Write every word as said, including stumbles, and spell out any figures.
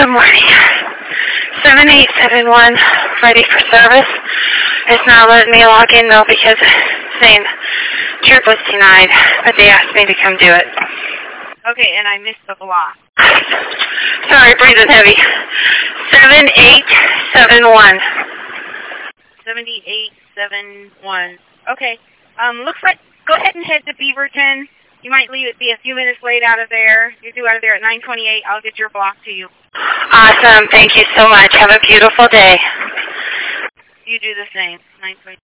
Good morning. seven eight seven one, ready for service. It's not letting me log in though because it's saying trip was denied, but they asked me to come do it. Okay, and I missed the block. Sorry, breathing heavy. seven eight seven one. seventy-eight seventy-one. Okay. Um, looks like, go ahead and head to Beaverton. You might leave it, be a few minutes late out of there. You're due out of there at nine twenty-eight. I'll get your block to you. Awesome. Thank you so much. Have a beautiful day. You do the same. nine twenty-eight.